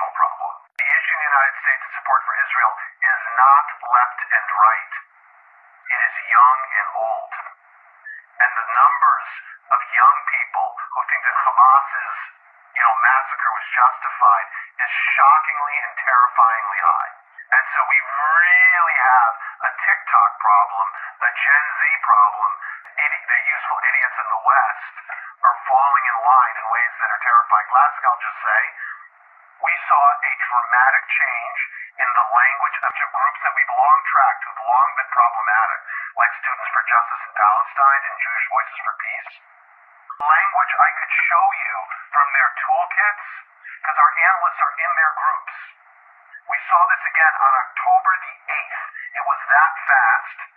international problem. The issue in the United States of support for Israel is not left and right. It is young and old. And the numbers of young people who think that Hamas's, massacre was justified is shockingly and terrifyingly high. And so we really have a TikTok problem, a Gen Z problem. The useful idiots in the West are falling in line in ways that are terrifying. Last thing I'll just say, we saw a dramatic change in the language of groups that we've long tracked, who've long been problematic, like Students for Justice in Palestine and Jewish Voices for Peace. Language I could show you from their toolkits, because our analysts are in their groups. We saw this again on October the 8th. It was that fast.